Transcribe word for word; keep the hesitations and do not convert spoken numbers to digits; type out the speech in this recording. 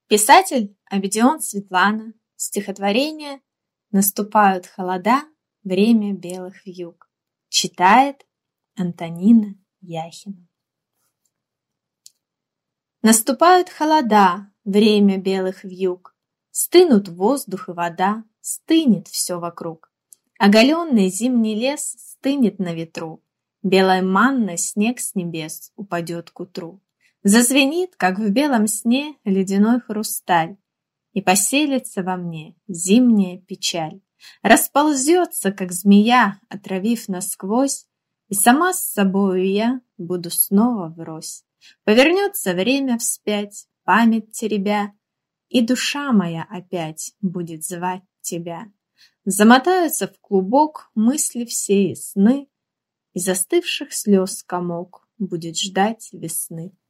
Писатель Обидион Светлана. Стихотворение «Наступают холода, время белых вьюг». Читает Антонина Яхина. Наступают холода, время белых вьюг. Стынут воздух и вода, стынет все вокруг. Оголенный зимний лес стынет на ветру. Белой манной снег с небес упадет к утру. Зазвенит, как в белом сне, ледяной хрусталь, и поселится во мне зимняя печаль. Расползется, как змея, отравив насквозь, и сама с собою я буду снова врозь. Повернется время вспять, память теребя, и душа моя опять будет звать тебя. Замотаются в клубок мысли все и сны, и застывших слез комок будет ждать весны.